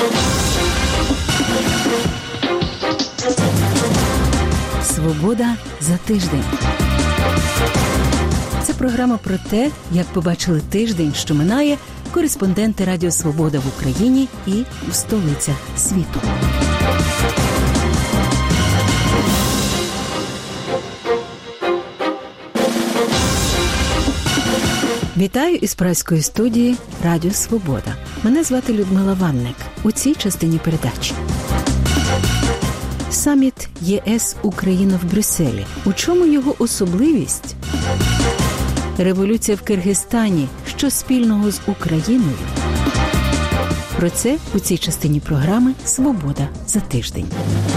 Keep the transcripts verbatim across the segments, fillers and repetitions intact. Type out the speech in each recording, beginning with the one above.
Свобода за тиждень. Це програма про те, як побачили тиждень, що минає, кореспонденти Радіо Свобода в Україні і в столицях світу. Вітаю із празької студії Радіо Свобода. Мене звати Людмила Ванник. У цій частині передачі. Саміт ЄС Україна в Брюсселі. У чому його особливість? Революція в Киргизстані. Що спільного з Україною? Про це у цій частині програми «Свобода за тиждень».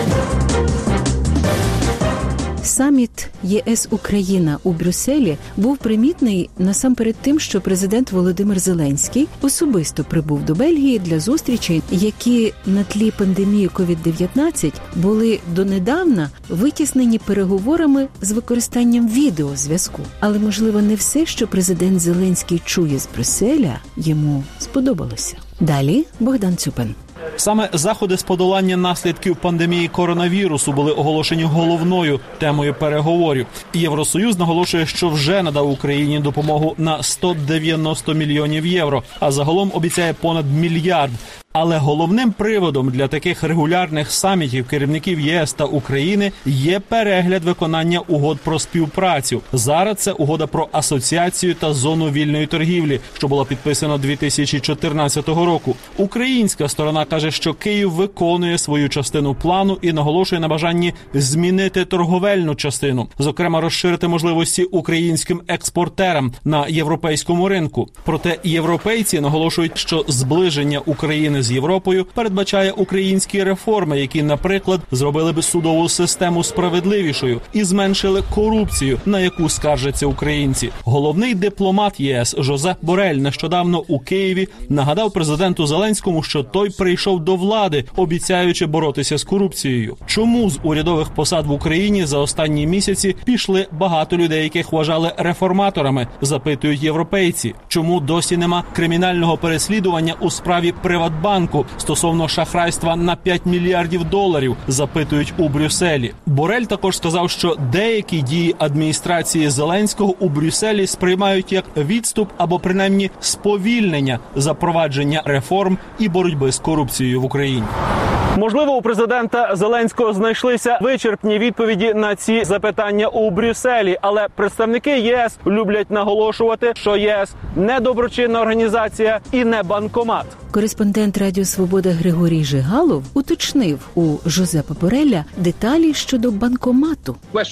Саміт ЄС Україна у Брюсселі був примітний насамперед тим, що президент Володимир Зеленський особисто прибув до Бельгії для зустрічей, які на тлі пандемії ковід дев'ятнадцять були донедавна витіснені переговорами з використанням відеозв'язку. Але, можливо, не все, що президент Зеленський чує з Брюсселя, йому сподобалося. Далі Богдан Цюпин. Саме заходи з подолання наслідків пандемії коронавірусу були оголошені головною темою переговорів. Євросоюз наголошує, що вже надав Україні допомогу на сто дев'яносто мільйонів євро, а загалом обіцяє понад мільярд. Але головним приводом для таких регулярних самітів керівників ЄС та України є перегляд виконання угод про співпрацю. Зараз це угода про асоціацію та зону вільної торгівлі, що була підписана дві тисячі чотирнадцятого року. Українська сторона каже, що Київ виконує свою частину плану і наголошує на бажанні змінити торговельну частину, зокрема розширити можливості українським експортерам на європейському ринку. Проте європейці наголошують, що зближення України з Європою передбачає українські реформи, які, наприклад, зробили б судову систему справедливішою і зменшили корупцію, на яку скаржаться українці. Головний дипломат ЄС Жозеп Борель нещодавно у Києві нагадав президенту Зеленському, що той прийшов до влади, обіцяючи боротися з корупцією. Чому з урядових посад в Україні за останні місяці пішли багато людей, яких вважали реформаторами, запитують європейці. Чому досі нема кримінального переслідування у справі Приватбанку стосовно шахрайства на п'ять мільярдів доларів, запитують у Брюсселі. Борель також сказав, що деякі дії адміністрації Зеленського у Брюсселі сприймають як відступ або принаймні сповільнення запровадження реформ і боротьби з корупцією в Україні. Можливо, у президента Зеленського знайшлися вичерпні відповіді на ці запитання у Брюсселі, але представники ЄС люблять наголошувати, що ЄС не доброчинна організація і не банкомат. Кореспондент Радіо Свобода Григорій Жигалов уточнив у Жозепа Бореля деталі щодо банкомату.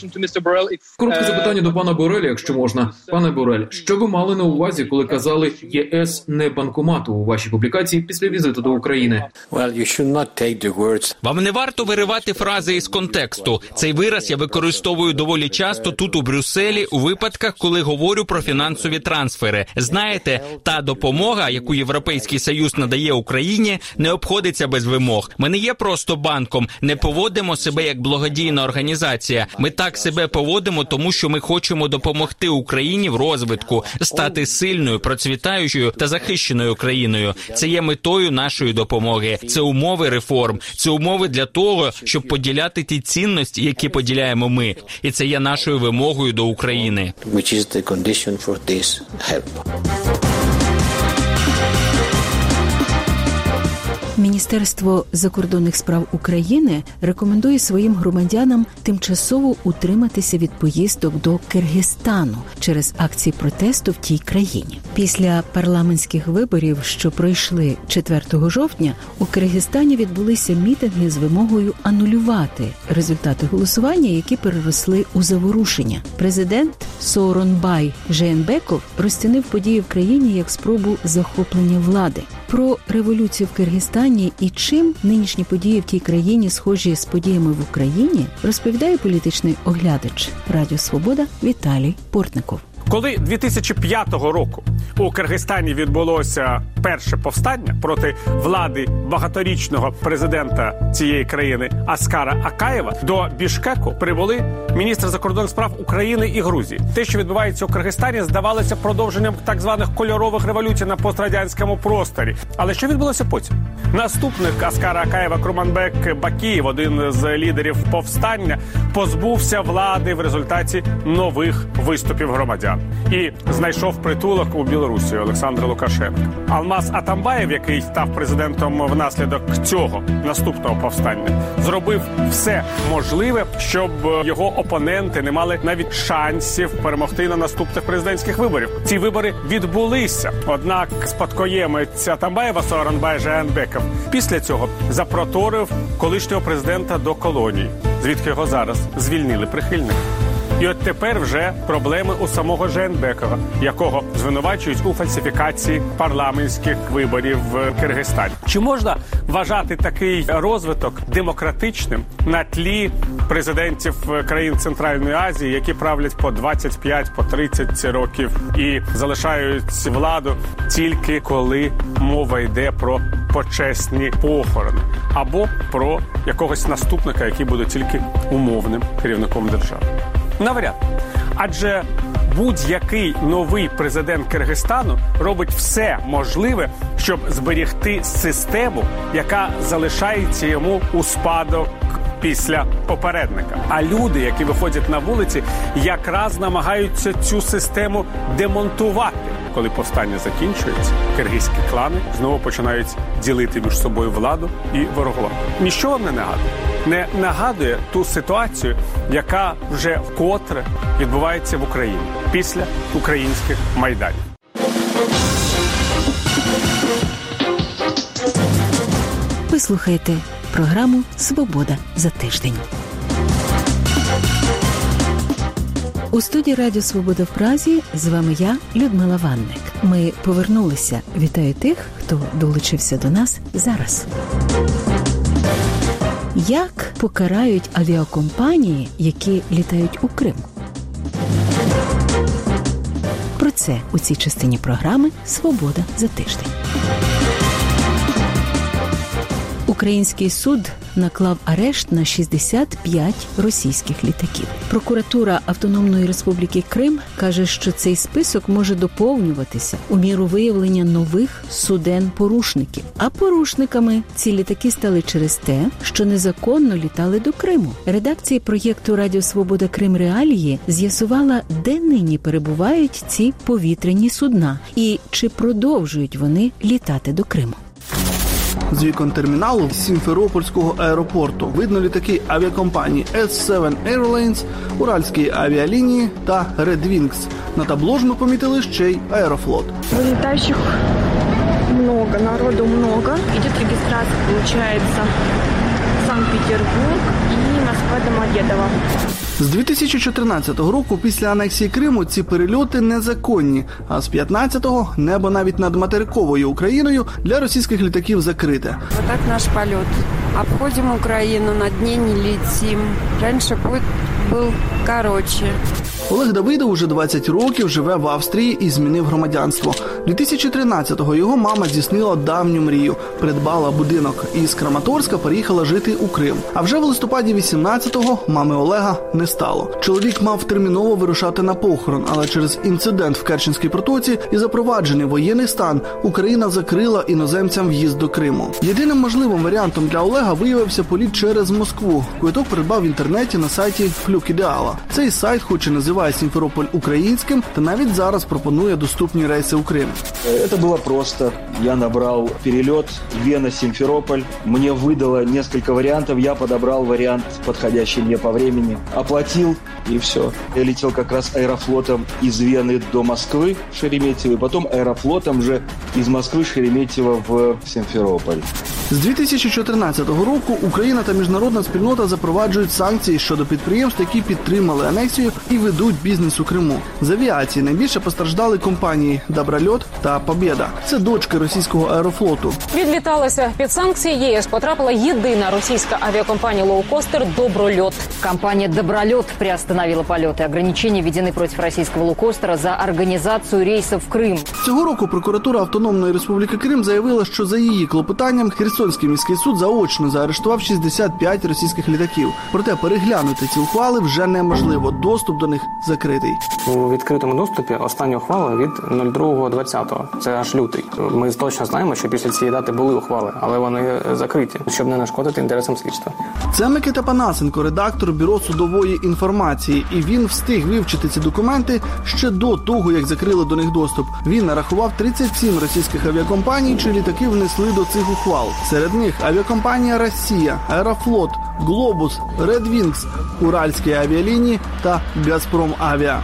Коротке запитання до пана Бореля, якщо можна. Пане Борель, що ви мали на увазі, коли казали ЄС не банкомату у вашій публікації після візиту до України? Вам не варто виривати фрази із контексту. Цей вираз я використовую доволі часто тут у Брюсселі у випадках, коли говорю про фінансові трансфери. Знаєте, та допомога, яку Європейський Союз надає Україні, не обходиться без вимог. Ми не є просто банком, не поводимо себе як благодійна організація. Ми так себе поводимо, тому що ми хочемо допомогти Україні в розвитку, стати сильною, процвітаючою та захищеною країною. Це є метою нашої допомоги. Це умови реформ. Це умови для того, щоб поділяти ті цінності, які поділяємо ми. І це є нашою вимогою до України. Міністерство закордонних справ України рекомендує своїм громадянам тимчасово утриматися від поїздок до Киргизстану через акції протесту в тій країні. Після парламентських виборів, що пройшли четвертого жовтня, у Киргизстані відбулися мітинги з вимогою анулювати результати голосування, які переросли у заворушення. Президент Сооронбай Жээнбеков розцінив події в країні як спробу захоплення влади. Про революцію в Киргизстані і чим нинішні події в тій країні схожі з подіями в Україні, розповідає політичний оглядач Радіо Свобода Віталій Портников. Коли дві тисячі п'ятого року у Киргизстані відбулося перше повстання проти влади багаторічного президента цієї країни Аскара Акаєва, до Бішкеку прибули міністри закордонних справ України і Грузії. Те, що відбувається у Киргизстані, здавалося продовженням так званих кольорових революцій на пострадянському просторі. Але що відбулося потім? Наступник Аскара Акаєва Курманбек Бакієв, один з лідерів повстання, позбувся влади в результаті нових виступів громадян і знайшов притулок у Білорусі Олександра Лукашенка. Алмаз Атамбаєв, який став президентом внаслідок цього наступного повстання, зробив все можливе, щоб його опоненти не мали навіть шансів перемогти на наступних президентських виборів. Ці вибори відбулися, однак спадкоємець Атамбаєва Сооронбай Жээнбеков після цього запроторив колишнього президента до колонії, звідки його зараз звільнили прихильники. І от тепер вже проблеми у самого Жээнбекова, якого звинувачують у фальсифікації парламентських виборів в Киргизстані. Чи можна вважати такий розвиток демократичним на тлі президентів країн Центральної Азії, які правлять по двадцять п'ять, по тридцять років і залишають владу тільки коли мова йде про почесні похорони або про якогось наступника, який буде тільки умовним керівником держави? Навряд. Адже будь-який новий президент Киргизстану робить все можливе, щоб зберегти систему, яка залишається йому у спадок після попередника. А люди, які виходять на вулиці, якраз намагаються цю систему демонтувати. Коли повстання закінчується, киргизькі клани знову починають ділити між собою владу і ворогувати. Ніщо вам не нагадує? Не нагадує ту ситуацію, яка вже вкотре відбувається в Україні після українських майданів. Ви слухаєте програму «Свобода за тиждень». У студії Радіо Свобода в Празі з вами я, Людмила Ванник. Ми повернулися. Вітаю тих, хто долучився до нас зараз. Як покарають авіакомпанії, які літають у Крим? Про це у цій частині програми «Свобода за тиждень». Український суд наклав арешт на шістдесят п'ять російських літаків. Прокуратура Автономної Республіки Крим каже, що цей список може доповнюватися у міру виявлення нових суден-порушників. А порушниками ці літаки стали через те, що незаконно літали до Криму. Редакція проєкту «Радіо Свобода Крим Реалії» з'ясувала, де нині перебувають ці повітряні судна і чи продовжують вони літати до Криму. З вікон терміналу Сімферопольського аеропорту видно літаки авіакомпанії ес сім Airlines, Уральської авіалінії та Red Wings. На табло ж ми помітили ще й Аерофлот. Вилітаючих много, народу много. Идет регистрация, получается, Санкт-Петербург і Москва-Домодедово. З дві тисячі чотирнадцятого року після анексії Криму ці перельоти незаконні, а з п'ятнадцятого небо навіть над материковою Україною для російських літаків закрите. Вот так наш полет. Обходим Украину, над ней не летим. Раньше путь был короче. Олег Давидов уже двадцять років живе в Австрії і змінив громадянство. дві тисячі тринадцятого його мама здійснила давню мрію. Придбала будинок і з Краматорська переїхала жити у Крим. А вже в листопаді вісімнадцятого мами Олега не стало. Чоловік мав терміново вирушати на похорон, але через інцидент в Керченській протоці і запроваджений воєнний стан Україна закрила іноземцям в'їзд до Криму. Єдиним можливим варіантом для Олега виявився політ через Москву. Квиток придбав в інтернеті на сайті «Флюк Ідеала». Цей сайт, хоч і називає Сімферополь українським, та навіть зараз пропонує доступні рейси у Крим. Это было просто. Я набрал перелет Вена-Симферополь. Мне выдало несколько вариантов. Я подобрал вариант, подходящий мне по времени. Оплатил, и все. Я летел как раз аэрофлотом из Вены до Москвы, Шереметьево, и потом аэрофлотом же из Москвы Шереметьево в Симферополь. З дві тисячі чотирнадцятого року Україна та міжнародна спільнота запроваджують санкції щодо підприємств, які підтримали анексію і ведуть бізнес у Криму. З авіації найбільше постраждали компанії «Доброльот» та «Побєда». Це дочки російського аерофлоту. Відліталася під санкції ЄС потрапила єдина російська авіакомпанія «Лоукостер» «Доброльот». Компания «Доброльот» приостановила полеты. Ограничения введены против российского «Лоукостера» за организацию рейсов в Крым. Цього року прокуратура Автономної Республіки Крим заявила, що за її клопотанням Херсонський міський суд заочно заарештував шістдесят п'ять російських літаків. Проте переглянути ці ухвали вже неможливо. Доступ до них закритий. У відкритому доступі остання ухвала від другого двадцятого. Це аж лютий. Ми точно знаємо, що після цієї дати були ухвали, але вони закриті, щоб не нашкодити інтересам слідства. Це Микита Панасенко, редактор Бюро судової інформації. І він встиг вивчити ці документи ще до того, як закрили до них доступ. Він нарахував тридцять сім російських авіакомпаній, чи літаки внесли до цих ухвал. Серед них авіакомпанія «Росія», «Аерофлот», «Глобус», «Редвінкс», «Уральські авіалінії» та «Газпромавіа».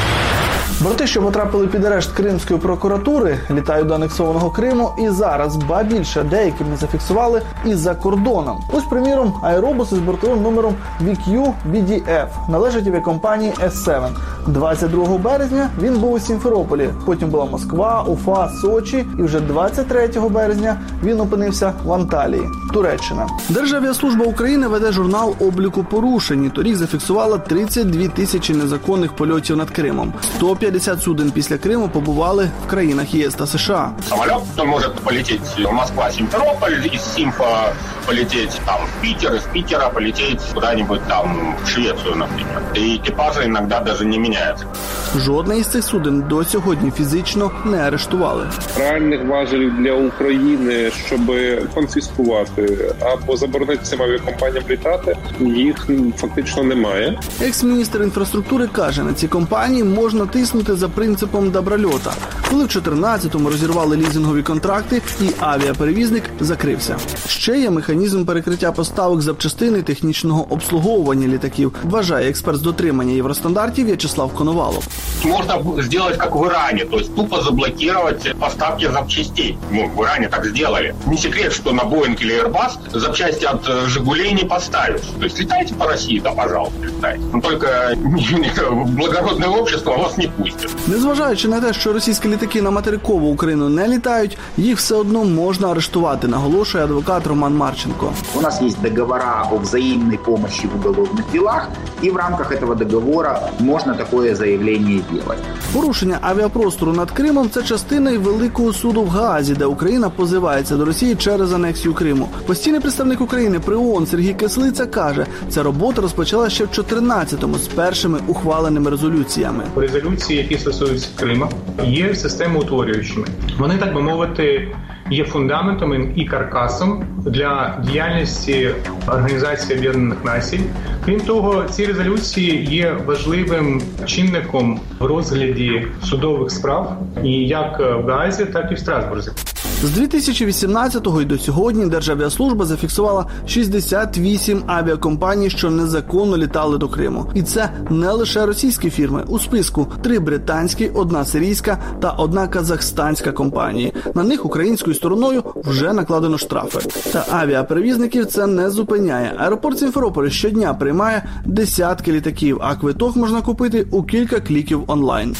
Борти, що потрапили під арешт Кримської прокуратури, літають до анексованого Криму і зараз, ба більше, деяким не зафіксували і за кордоном. Ось, приміром, аеробус із бортовим номером ві к'ю бі ді еф належить авіакомпанії ес сім. двадцять другого березня він був у Сімферополі, потім була Москва, Уфа, Сочі, і вже двадцять третього березня він опинився в Анталії, Туреччина. Державіаслужба України веде журнал обліку порушень. Торік зафіксувала тридцять дві тисячі незаконних польотів над Кримом. сто п'ятдесят суден після Криму побували в країнах ЄС та США. Самолет може полетіти в Москва-Сімферополь, із Сімфа полетіти там в Питер, із Питера полетіти куди-небудь там в Швецію, наприклад. І екіпажі іноді навіть не міняються. Жодне із цих суден до сьогодні фізично не арештували. Реальних важелів для України, щоб конфіскувати або заборонити цим авіакомпаніям літати, їх фактично немає. Екс-міністр інфраструктури каже, на ці компанії можна тиснути за принципом Доброльота. Коли в чотирнадцятому розірвали лізингові контракти і авіаперевізник закрився. Ще є механізм перекриття поставок запчастин і технічного обслуговування літаків, вважає експерт з дотримання євростандартів В'ячеслав Коновалов. Можна зробити, як в Ірані, тобто тупо заблокувати поставки запчастей. Ну, в Ірані так зробили. Не секрет, що на Боїнг або Airbus запчасти від Жигулей не поставиш. Тобто літайте по Росії, то, пожалуйста, літайте. Но тільки благородне общество вас не пустить. Незважаючи на те, що російські літаки на материкову Україну не літають, їх все одно можна арештувати, наголошує адвокат Роман Марченко. У нас є договори о взаємній допомогі в уголовних ділах, і в рамках цього договору можна таке заявлення робити. Порушення авіапростору над Кримом – це частина й Великого суду в Гаазі, де Україна позивається до Росії через анексію Криму. Постійний представник України при ООН Сергій Кислиця каже, ця робота розпочала ще в чотирнадцятому з першими ухваленими резолюціями. Резолюції, які стосуються Криму, є системоутворюючими. Вони, так би мовити, є фундаментом і каркасом для діяльності Організації Об'єднаних Націй. Крім того, ці резолюції є важливим чинником в розгляді судових справ і як в Гаазі, так і в Страсбурзі. З дві тисячі вісімнадцятого і до сьогодні Державіаслужба зафіксувала шістдесят вісім авіакомпаній, що незаконно літали до Криму. І це не лише російські фірми. У списку три британські, одна сирійська та одна казахстанська компанії. На них українською стороною вже накладено штрафи. Та авіаперевізників це не зупиняє. Аеропорт Сімферополя щодня приймає десятки літаків, а квиток можна купити у кілька кліків онлайн.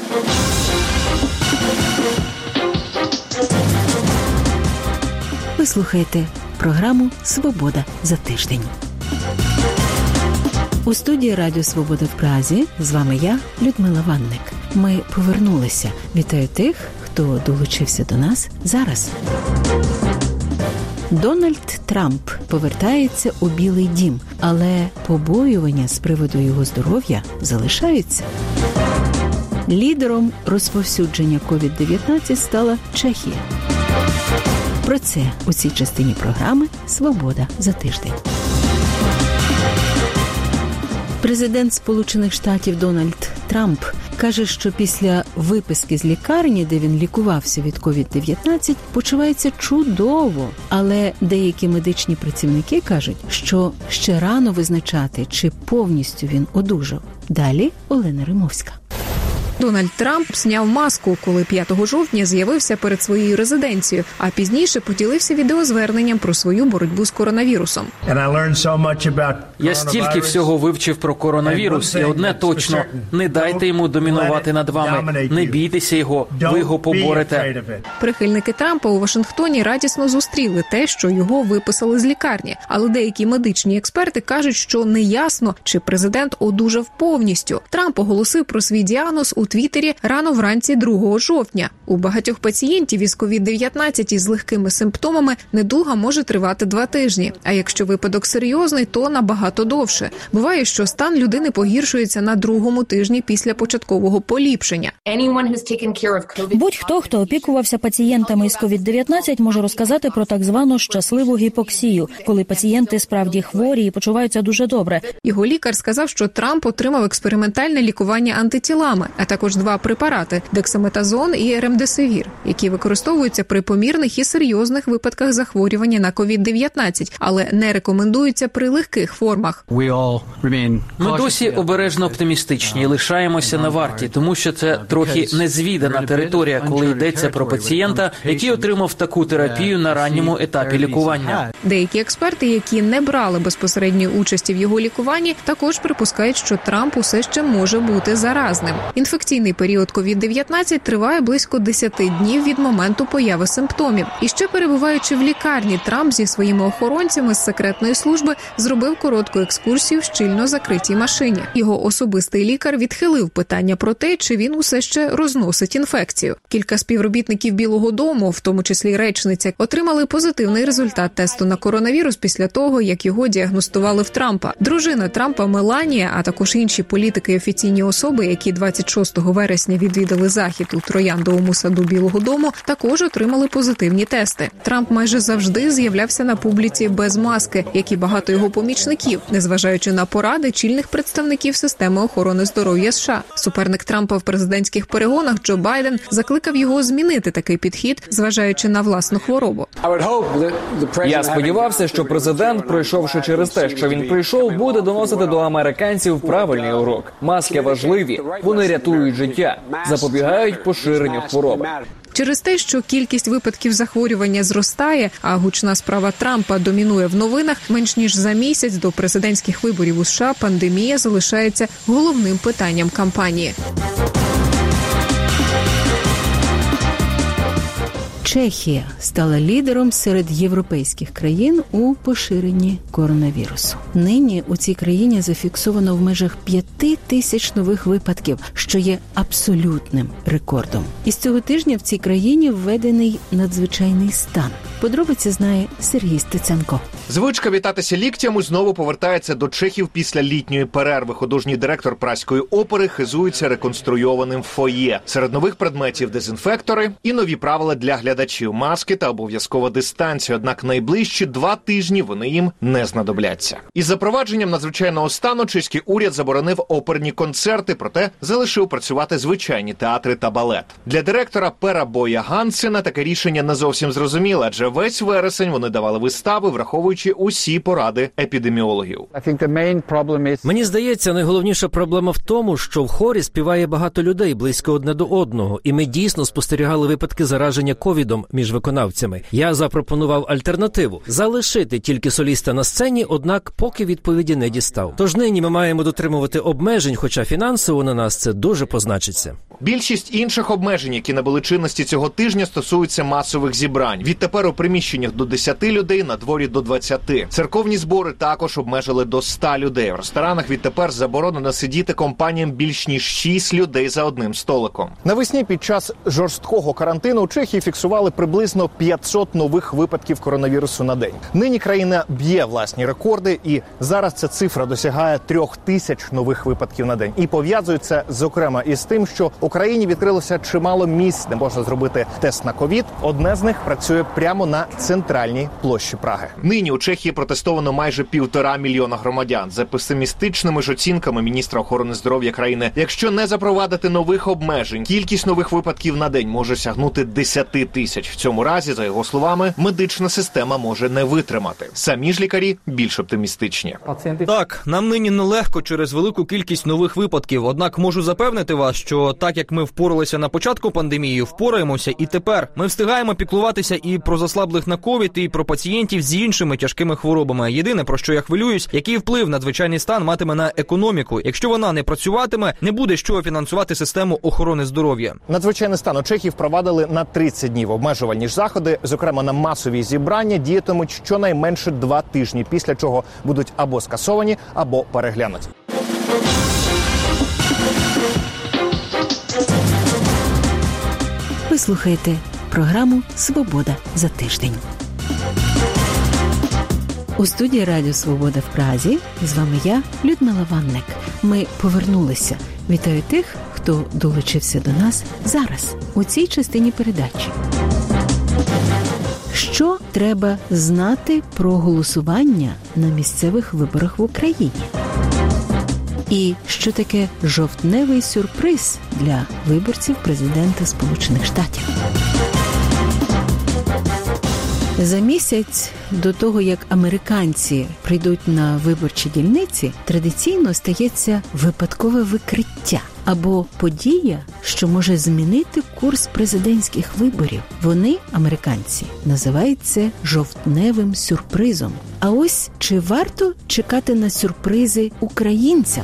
Ви слухаєте програму «Свобода за тиждень». У студії Радіо Свобода в Празі з вами я, Людмила Ванник. Ми повернулися. Вітаю тих, хто долучився до нас зараз. Дональд Трамп повертається у Білий дім, але побоювання з приводу його здоров'я залишаються. Лідером розповсюдження ковід дев'ятнадцять стала Чехія. Про це у цій частині програми «Свобода за тиждень». Президент Сполучених Штатів Дональд Трамп каже, що після виписки з лікарні, де він лікувався від ковід дев'ятнадцять, почувається чудово. Але деякі медичні працівники кажуть, що ще рано визначати, чи повністю він одужав. Далі Олена Римовська. Дональд Трамп зняв маску, коли п'ятого жовтня з'явився перед своєю резиденцією, а пізніше поділився відеозверненням про свою боротьбу з коронавірусом. Я стільки всього вивчив про коронавірус, і одне точно – не дайте йому домінувати над вами, не бійтеся його, ви його поборете. Прихильники Трампа у Вашингтоні радісно зустріли те, що його виписали з лікарні, але деякі медичні експерти кажуть, що неясно, чи президент одужав повністю. Трамп оголосив про свій діагноз у Твіттері рано вранці другого жовтня. У багатьох пацієнтів із ковід дев'ятнадцять із легкими симптомами недуга може тривати два тижні, а якщо випадок серйозний, то набагато довше. Буває, що стан людини погіршується на другому тижні після початкового поліпшення. Будь-хто, хто опікувався пацієнтами із ковід дев'ятнадцять, може розказати про так звану щасливу гіпоксію, коли пацієнти справді хворі і почуваються дуже добре. Його лікар сказав, що Трамп отримав експериментальне лікування антитілами, а також два препарати – дексаметазон і ремдесивір, які використовуються при помірних і серйозних випадках захворювання на ковід дев'ятнадцять, але не рекомендуються при легких формах. Ми досі обережно оптимістичні і лишаємося на варті, тому що це трохи незвідана територія, коли йдеться про пацієнта, який отримав таку терапію на ранньому етапі лікування. Деякі експерти, які не брали безпосередньої участі в його лікуванні, також припускають, що Трамп усе ще може бути заразним. Інфекційний період ковід дев'ятнадцять триває близько десяти днів від моменту появи симптомів. І ще перебуваючи в лікарні, Трамп зі своїми охоронцями з секретної служби зробив коротку екскурсію в щільно закритій машині. Його особистий лікар відхилив питання про те, чи він усе ще розносить інфекцію. Кілька співробітників Білого дому, в тому числі речниця, отримали позитивний результат тесту на коронавірус після того, як його діагностували в Трампа. Дружина Трампа Меланія, а також інші політики і офіційні особи, які двадцять шостого вересня відвідали захід у Трояндовому саду Білого дому, також отримали позитивні тести. Трамп майже завжди з'являвся на публіці без маски, як і багато його помічників, незважаючи на поради чільних представників системи охорони здоров'я США. Суперник Трампа в президентських перегонах Джо Байден закликав його змінити такий підхід, зважаючи на власну хворобу. Я сподівався, що президент, пройшовши через те, що він прийшов, буде доносити до американців правильний урок. Маски важливі, вони рятують життя, запобігають поширенню хвороби. Через те, що кількість випадків захворювання зростає, а гучна справа Трампа домінує в новинах, менш ніж за місяць до президентських виборів у США пандемія залишається головним питанням кампанії. Чехія стала лідером серед європейських країн у поширенні коронавірусу. Нині у цій країні зафіксовано в межах п'яти тисяч нових випадків, що є абсолютним рекордом. І з цього тижня в цій країні введений надзвичайний стан. Подробиці знає Сергій Стеценко. Звичка вітатися ліктями знову повертається до чехів після літньої перерви. Художній директор Празької опери хизується реконструйованим фоє. Серед нових предметів дезінфектори і нові правила для глядачів, маски та обов'язкова дистанція. Однак найближчі два тижні вони їм не знадобляться. Із запровадженням надзвичайного стану чеський уряд заборонив оперні концерти, проте залишив працювати звичайні театри та балет. Для директора Пера Боя Гансена таке рішення не зовсім зрозуміле, адже весь вересень вони давали вистави, враховуючи усі поради епідеміологів. Мені здається, найголовніша проблема в тому, що в хорі співає багато людей близько одне до одного, і ми дійсно спостерігали випадки зараження ковідом між виконавцями. Я запропонував альтернативу – залишити тільки соліста на сцені, однак поки відповіді не дістав. Тож нині ми маємо дотримувати обмежень, хоча фінансово на нас це дуже позначиться. Більшість інших обмежень, які набули чинності цього тижня, стосуються масових зібрань. Відтепер у приміщеннях до десяти людей, на дворі до двадцяти. Церковні збори також обмежили до ста людей. В ресторанах відтепер заборонено сидіти компаніям більш ніж шість людей за одним столиком. Навесні під час жорсткого карантину у Чехії фіксували приблизно п'ятсот нових випадків коронавірусу на день. Нині країна б'є власні рекорди, і зараз ця цифра досягає трьох тисяч нових випадків на день. І пов'язується, зокрема, із тим, що в Україні відкрилося чимало місць, де можна зробити тест на ковід. Одне з них працює прямо на центральній площі Праги. Нині у Чехії протестовано майже півтора мільйона громадян. За песимістичними ж оцінками міністра охорони здоров'я країни, якщо не запровадити нових обмежень, кількість нових випадків на день може сягнути десяти тисяч. В цьому разі, за його словами, медична система може не витримати. Самі ж лікарі більш оптимістичні. Так, нам нині нелегко через велику кількість нових випадків, однак можу запевнити вас, що так як ми впоралися на початку пандемії, впораємося і тепер. Ми встигаємо піклуватися і про заслаблих на ковід, і про пацієнтів з іншими тяжкими хворобами. Єдине, про що я хвилююсь, який вплив надзвичайний стан матиме на економіку. Якщо вона не працюватиме, не буде з чого фінансувати систему охорони здоров'я. Надзвичайний стан у Чехії впровадили на тридцять днів. Обмежувальні ж заходи, зокрема на масові зібрання, діятимуть щонайменше два тижні, після чого будуть або скасовані, або переглянуті. Ви слухаєте програму «Свобода за тиждень». У студії Радіо Свобода в Празі з вами я, Людмила Ванник. Ми повернулися. Вітаю тих, хто долучився до нас зараз, у цій частині передачі. Що треба знати про голосування на місцевих виборах в Україні? І що таке жовтневий сюрприз для виборців президента Сполучених Штатів? За місяць до того, як американці прийдуть на виборчі дільниці, традиційно стається випадкове викриття або подія, що може змінити курс президентських виборів. Вони, американці, називаються жовтневим сюрпризом. А ось чи варто чекати на сюрпризи українцям?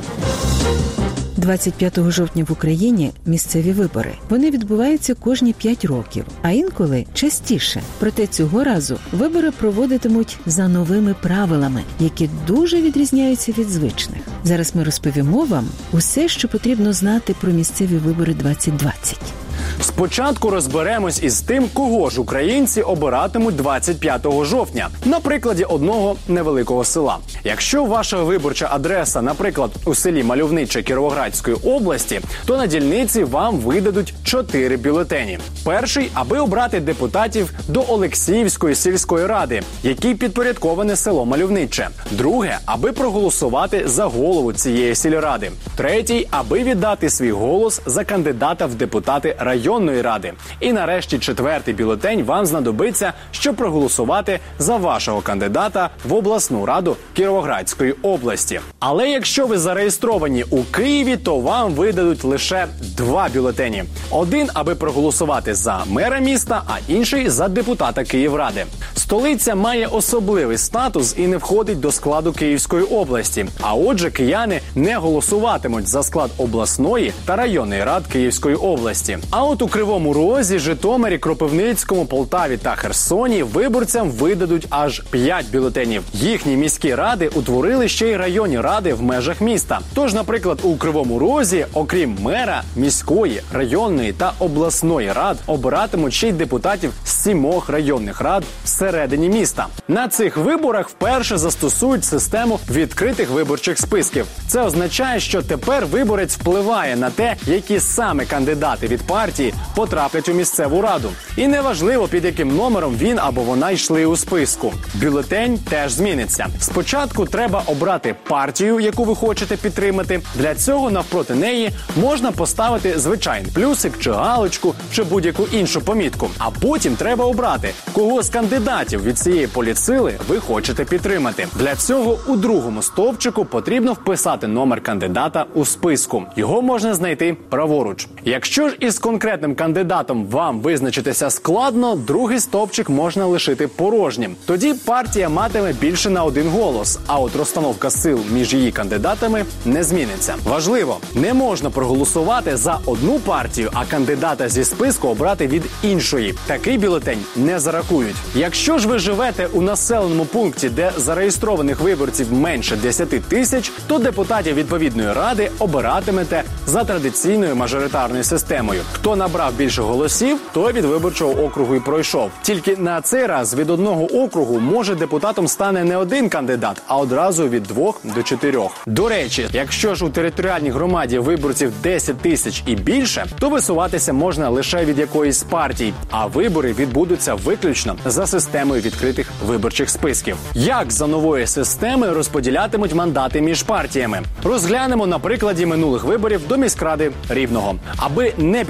двадцять п'ятого жовтня в Україні місцеві вибори. Вони відбуваються кожні п'ять років, а інколи частіше. Проте цього разу вибори проводитимуть за новими правилами, які дуже відрізняються від звичних. Зараз ми розповімо вам усе, що потрібно знати про місцеві вибори двадцять двадцять. Спочатку розберемось із тим, кого ж українці обиратимуть двадцять п'ятого жовтня, на прикладі одного невеликого села. Якщо ваша виборча адреса, наприклад, у селі Мальовниче Кіровоградської області, то на дільниці вам видадуть чотири бюлетені. Перший, аби обрати депутатів до Олексіївської сільської ради, який підпорядковане село Мальовниче. Друге, аби проголосувати за голову цієї сільради. Третій, аби віддати свій голос за кандидата в депутати районної ради. І нарешті четвертий бюлетень вам знадобиться, щоб проголосувати за вашого кандидата в обласну раду Кіровоградської області. Але якщо ви зареєстровані у Києві, то вам видадуть лише два бюлетені. Один, аби проголосувати за мера міста, а інший за депутата Київради. Столиця має особливий статус і не входить до складу Київської області. А отже, кияни не голосуватимуть за склад обласної та районної рад Київської області. А от у Кривому Розі, Житомирі, Кропивницькому, Полтаві та Херсоні виборцям видадуть аж п'ять бюлетенів. Їхні міські ради утворили ще й районні ради в межах міста. Тож, наприклад, у Кривому Розі, окрім мера, міської, районної та обласної рад, обиратимуть ще й депутатів з сімох районних рад всередині міста. На цих виборах вперше застосують систему відкритих виборчих списків. Це означає, що тепер виборець впливає на те, які саме кандидати від партії потраплять у місцеву раду. І неважливо, під яким номером він або вона йшли у списку. Бюлетень теж зміниться. Спочатку треба обрати партію, яку ви хочете підтримати. Для цього навпроти неї можна поставити звичайний плюсик чи галочку, чи будь-яку іншу помітку. А потім треба обрати, кого з кандидатів від цієї політсили ви хочете підтримати. Для цього у другому стовпчику потрібно вписати номер кандидата у списку. Його можна знайти праворуч. Якщо ж із конкретним кандидатом вам визначитися складно, другий стовпчик можна лишити порожнім. Тоді партія матиме більше на один голос, а от розстановка сил між її кандидатами не зміниться. Важливо, не можна проголосувати за одну партію, а кандидата зі списку обрати від іншої. Такий бюлетень не зарахують. Якщо ж ви живете у населеному пункті, де зареєстрованих виборців менше десять тисяч, то депутатів відповідної ради обиратимете за традиційною мажоритарною системою. Хто набрав більше голосів, той від виборчого округу і пройшов. Тільки на цей раз від одного округу може депутатом стане не один кандидат, а одразу від двох до чотирьох. До речі, якщо ж у територіальній громаді виборців десять тисяч і більше, то висуватися можна лише від якоїсь партії, а вибори відбудуться виключно за системою відкритих виборчих списків. Як за нової системи розподілятимуть мандати між партіями? Розглянемо на прикладі минулих виборів до міськради Рівного. Аби не підігравати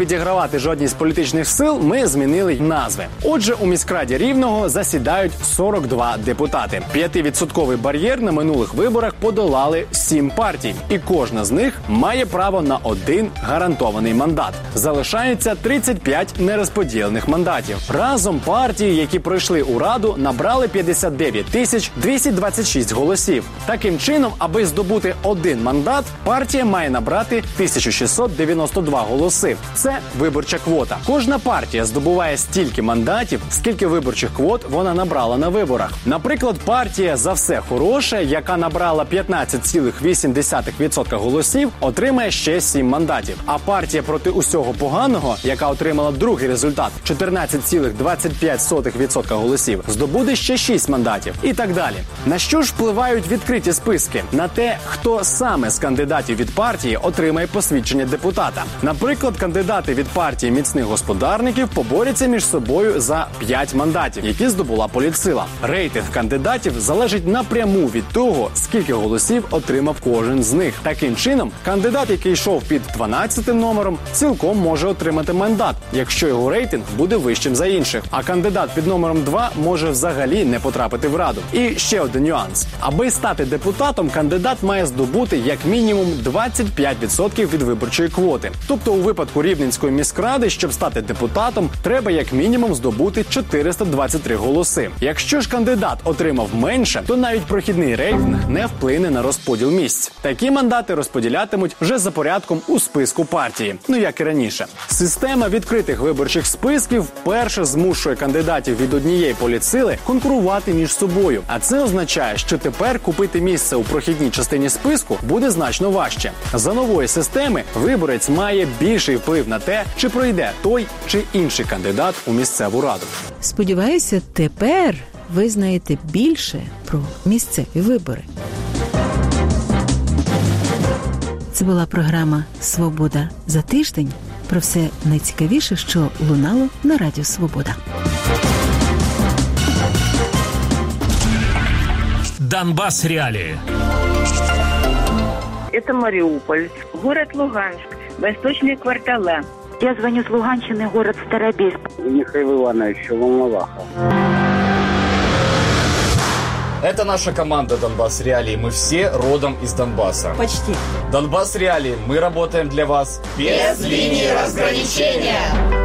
коментувати жодній з політичних сил, ми змінили й назви. Отже, у міськраді Рівного засідають сорок два депутати. П'ятивідсотковий бар'єр на минулих виборах подолали сім партій. І кожна з них має право на один гарантований мандат. Залишається тридцять п'ять нерозподілених мандатів. Разом партії, які пройшли у Раду, набрали п'ятдесят дев'ять тисяч двісті двадцять шість голосів. Таким чином, аби здобути один мандат, партія має набрати тисячу шістсот дев'яносто два голоси. Це виборча квота. Кожна партія здобуває стільки мандатів, скільки виборчих квот вона набрала на виборах. Наприклад, партія «За все хороше», яка набрала п'ятнадцять цілих вісім десятих відсотка голосів, отримає ще сім мандатів. А партія «Проти усього поганого», яка отримала другий результат – чотирнадцять цілих двадцять п'ять сотих відсотка голосів, здобуде ще шість мандатів. І так далі. На що ж впливають відкриті списки? На те, хто саме з кандидатів від партії отримає посвідчення депутата. Наприклад, кандидати від партії міцних господарників поборються між собою за п'ять мандатів, які здобула політсила. Рейтинг кандидатів залежить напряму від того, скільки голосів отримав кожен з них. Таким чином, кандидат, який йшов під дванадцятим номером, цілком може отримати мандат, якщо його рейтинг буде вищим за інших. А кандидат під номером два може взагалі не потрапити в Раду. І ще один нюанс. Аби стати депутатом, кандидат має здобути як мінімум двадцять п'ять відсотків від виборчої квоти. Тобто у випадку Рівненської міськради, щоб стати депутатом, треба як мінімум здобути чотириста двадцять три голоси. Якщо ж кандидат отримав менше, то навіть прохідний рейтинг не вплине на розподіл місць. Такі мандати розподілятимуть вже за порядком у списку партії. Ну як і раніше. Система відкритих виборчих списків вперше змушує кандидатів від однієї політсили конкурувати між собою. А це означає, що тепер купити місце у прохідній частині списку буде значно важче. За нової системи виборець має більший вплив на те, чи пройде той чи інший кандидат у місцеву раду. Сподіваюся, тепер ви знаєте більше про місцеві вибори. Це була програма «Свобода за тиждень». Про все найцікавіше, що лунало на Радіо Свобода. Донбасс реалии. Это Мариуполь, город Луганск, восточные квартала. Я звоню с Луганщины, город Старобельск. Михаил Иванович, Волноваха. Это наша команда «Донбасс Реалии». Мы все родом из Донбасса. Почти. «Донбасс Реалии». Мы работаем для вас без линии разграничения.